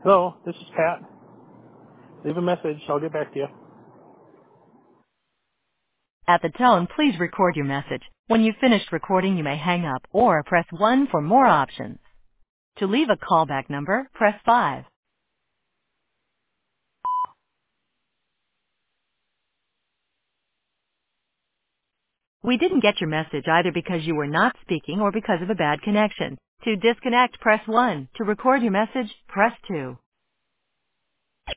Hello, this is Pat. Leave a message. I'll get back to you. At the tone, please record your message. When you've finished recording, you may hang up or press 1 for more options. To leave a callback number, press 5. We didn't get your message either because you were not speaking or because of a bad connection. To disconnect, press 1. To record your message, press 2.